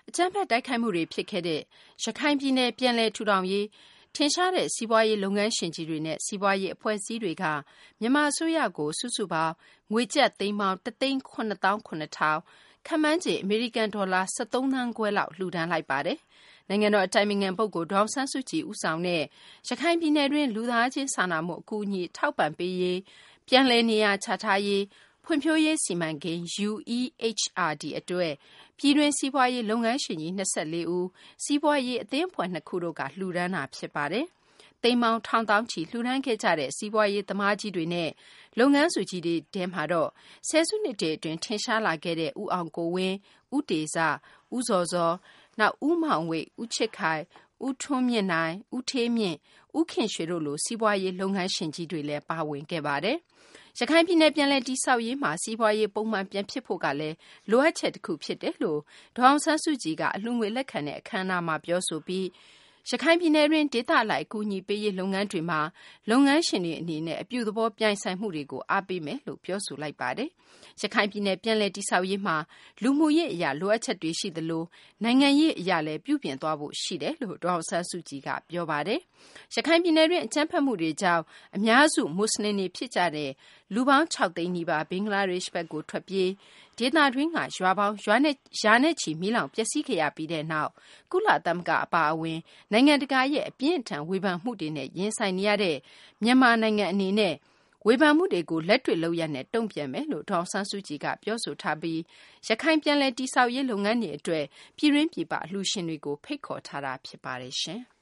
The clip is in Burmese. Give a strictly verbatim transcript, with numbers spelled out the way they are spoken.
အကြမ်းဖက်တိုက်ခိုက်မှုတွေဖြစ်ခဲ့တဲ့ရခိုင်ပြည်နယ်ပြန်လည်ထူထောင်ရေးထင်ရှားတဲ့စီးပွားရေးလုပ်ငန်းရှင်ကြီးတွေနဲ့စီးပွားရေးအဖွဲ့အစည်းတွေကမြန်မာအစိုးရကိုစုစုပေါင်းငွေကျပ်သိန်းပေါင်းတစ်သိန်းခုနှစ်သောင်းခုနှစ်ထောင်ခန့်မှန်းခြေအမေရိကန်ဒေါ်လာ၁၃သန်းခွဲလောက်လှူဒါန်းလိုက်ပါတယ်။နိုင်ငံတော်အတိုင်ပင်ခံပုဂ္ဂိုလ်ဒေါ်အောင်ဆန်းစုကြည်ဦးဆောင်တဲ့ရခိုင်ပြည်နယ်တွင်းလူသားချင်းစာနာမှုအကူအညီထောက်ပံ့ပေးရေးပြန်လည်နေရာချထားရေးဖွံ့ဖြိုးရေးစီမံကိန်း U E H R D အတွက်ပြည်တွင်းစီးပွားရေးလုပ်ငန်းရှင်ကြီး၂၄ဦးစီးပွားရေးအသင်းအဖွဲ့နှစ်ခုတို့ကလှူဒါန်းတာဖြစ်ပါတယ်။သိန်းပေါင်းထောင်သောင်းချီလှူဒါန်းခဲ့ကြတဲ့စီးပွားရေးသမားကြီးတွေနဲ့လုပ်ငန်းစုကြီးတွေထဲမှာတော့ဆယ်စုနှစ်တွေအတွင်းထင်ရှားလာခဲ့တဲ့ဦးအောင်ကိုဝင်း၊ဦးတေဇ၊ဦးဇော်ဇော်၊နောက်ဦးမောင်ဝိတ်၊ဦးချစ်ခိုင်၊ဦးထွန်းမြင့်နိုင်၊ဦးဌေးမြင့်၊ဦးခင်ရွှေတို့လိုစီးပွားရေးလုပ်ငန်းရှင်ကြီးတွေလည်းပါဝင်ခဲ့ပါတယ်။ရခိုင်ပြည်နယ်ပြန်လည်တည်ဆောက်ရေးမှာစီးပွားရေးပုံမှန်ပြန်ဖြစ်ဖို့ကလည်းလိုအပ်ချက်တစ်ခုဖြစ်တယ်လို့ဒေါ်အောင်ဆန်းစုကြည်ကအလှူငွေလက်ခံတဲ့အခမ်းအနားမှာပြောဆိုပြီးရခိုင်ပြည်နယ်တွင်ဒေသအလိုက်အကူအညီပေးရေးလုပ်ငန်းတွေမှာလုပ်ငန်းရှင်တွေအနေနဲ့အပြုသဘောပြိုင်ဆိုင်မှုတွေကိုအားပေးမယ်လို့ပြောဆိုလိုက်ပါတယ်။ရခိုင်ပြည်နယ်ပြန်လည်တည်ဆောက်ရေးမှာလူမှုရေးအရာလိုအပ်ချက်တွေရှိသလိုနိုင်ငံရေးအရာလည်းပြုပြင်သွားဖို့ရှိတယ်လို့ဒေါ်အောင်ဆန်းစုကြည်ကပြောပါတယ်။ရခိုင်ပြည်နယ်တွင်အကြမ်းဖက်မှုတွေကြောင့်အများစုမွတ်စလင်တွေဖြစ်ကြတဲ့လူပေါင်း၆သိန်းနီးပါးဘင်္ဂလားဒေ့ရှ်ဘက်ကိုထွက်ပြေးဒေသတွင်းကရွာပေါင်းရွာနဲ့ရာနဲ့ချီမီးလောင်ပျက်စီးခဲ့ရပြီးတဲ့နောက်ကုလသမဂ္ဂအပါအဝင်နိုင်ငံတကာရဲ့အပြင်းအထန်ဝေဖန်မှုတွေနဲ့ရင်ဆိုင်နေရတဲ့မြန်မာနိုင်ငံအနေနဲ့ဝေဖန်မှုတွေကိုလက်တွေ့လုပ်ရနဲ့တုံ့ပြန်မယ်လို့ဒေါ်အောင်ဆန်းစုကြည်ကပြောဆိုထားပြီးရခိုင်ပြန်လည်တည်ဆောက်ရေးလုပ်ငန်းတွေအတွက်ပြည်တွင်းပြည်ပအလှူရှင်တွေကိုဖိတ်ခေါ်ထားတာဖြစ်ပါတယ်ရှင်။